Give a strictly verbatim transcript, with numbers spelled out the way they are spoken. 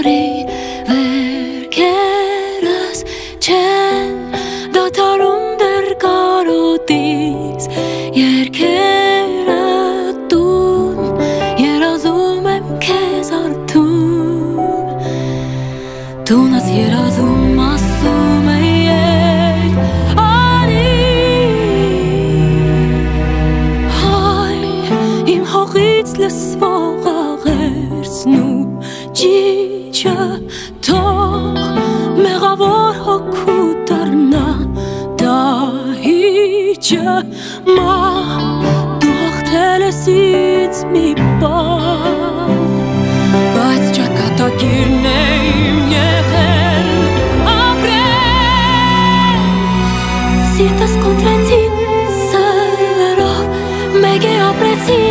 արի վեր կերս չեն դադարում դեռ կարոտիս երկերը տուն երազում եմ քեզ արթուն դուն ես երազում ասում է եկ արի հայ իմ հողից լսվող աղերսն ու ջիջը թող մեղավոր հոգու դառնա դահիճը մա դու հաղթել ես ինձ մի բան բայց ճակատագիրն է իմ եղել ապրել սիրտս կոտրեցին սերով մեկ է ապրեցի